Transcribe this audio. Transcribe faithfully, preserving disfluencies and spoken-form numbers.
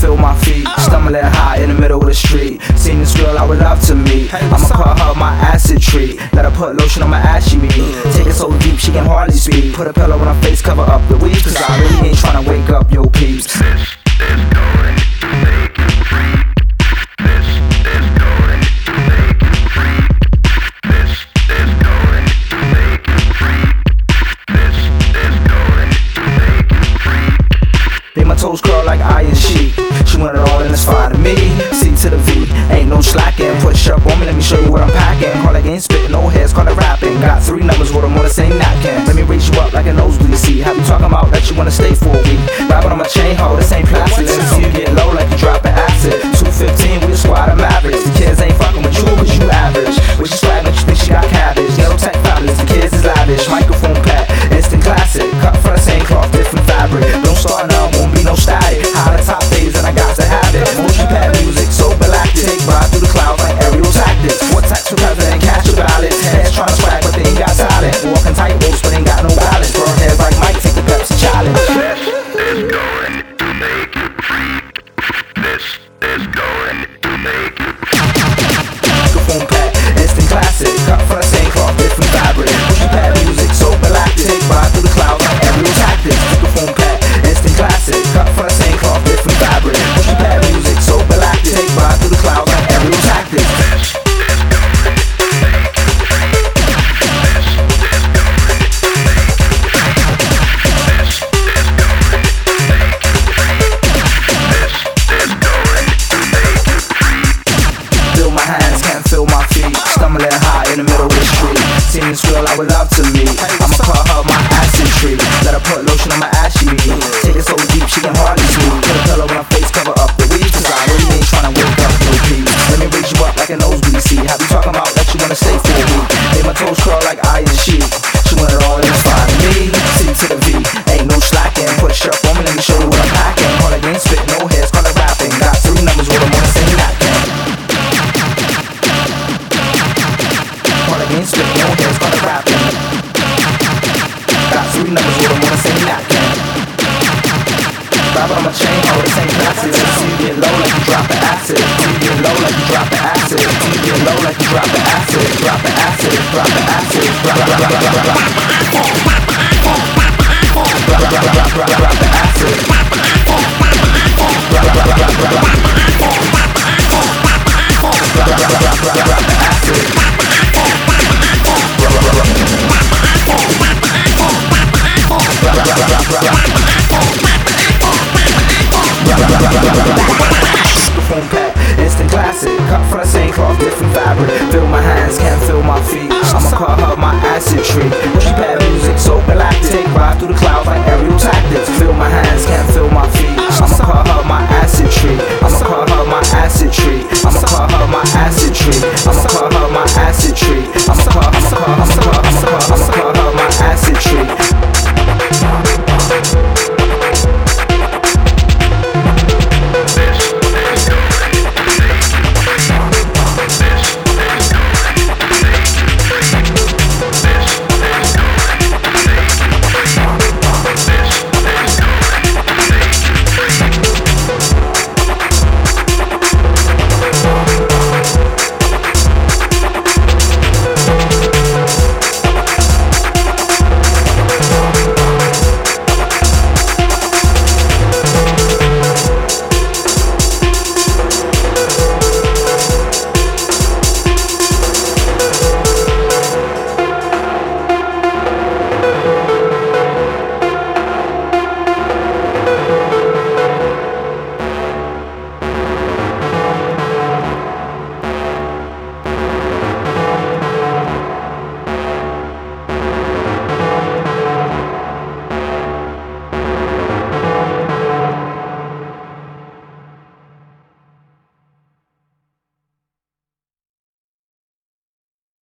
feel my feet stumbling high in the middle of the street. Seen this girl I would love to meet. I'ma call her my acid tree. Let her put lotion on my ass, she mean. Take it so deep she can hardly speak. Put a pillow on her face, cover up the weeds, cause I really ain't tryna wake up your peeps. This is going to make you free. This is going to make you free. This is going to make you free. This is going to make you free. Made my toes curl like iron sheet. She want it all and it's fine to me. C to the V, ain't no slacking. Push up on me, let me show you what I'm packing. Call that game spitting, no heads, call it rapping. Got three numbers, wrote them on the same napkin. Let me raise you up like a nosebleed seat. Have you talking about that you wanna stay for a week? Rapping on my chain, ho, this ain't plastic. Let me see you get low like you dropping acid. two fifteen, we the squad of Mavericks. The kids ain't fucking with you cause you average. With your swag, don't you think she got cabbage? Yellow tech fabulous, the kids is lavish. Microphone pack, instant classic. Cut from the same cloth, different fabric. Don't start now, won't be no static. High the top phase and I got to have it. Motion pad music, so galactic. Ride through the clouds like aerial tactics. What tax for president, catch your balance. Heads tryna swag but they ain't got talent. Walking tight ropes but ain't got no balance. Burn heads like Mike, take the Pepsi challenge. This is going to make you free. This is going to make you free. Microphone pack, instant classic. Cut from the same cloth, different fabric. Motion pad music, so galactic. Ride through the clouds like aerial tactics. Microphone pack, instant classic. Cut from the same cloth, different fabric. Motion pad music, so galactic. Ride through the clouds like aerial tactics. Feel my hands, can't feel my feet. Stumbling high in the middle of the street. Seen this girl I would love to meet. I'ma call her my acid tree. Let her put lotion on my ass, she mean. Take it so deep she can hardly sleep. Put a pillow on her face, cover up the weeds, cause I really ain't tryna wake up no peeps. Let me raise you up like a nosebleed seat. Have you talking about that you wanna stay for a week? Made my toes curl like iron sheet. She want it all and it's fine to me. C to the V, ain't no slacking. Push up on me, let me show you what I'm packing. Call that game spit, no heads, call it rapping. Got three numbers, wrote them on the same napkin. Call that game spit, no heads, call it rapping. Got three numbers, wrote them on the same napkin. Rapping on my chain, oh, this ain't plastic. See you get low like you dropping acid. See you get low like you dropping acid. See you get low like you dropping acid. Dropping acid, dropping acid. Drop, drop, drop, drop, drop, drop. Drop, drop, drop, drop, drop, drop the acid. Drop, drop, drop, drop, drop, drop. Drop, drop, drop, drop, drop, drop the acid. Drop, drop, drop, drop, drop, drop, drop. Microphone pack, instant classic. Cut from the same cloth, different fabric. Feel my hands, can't feel my feet. I'ma call her my acid tree. She pad music, so galactic. Ride through the clouds like aerial tactics. Feel my hands, can't feel my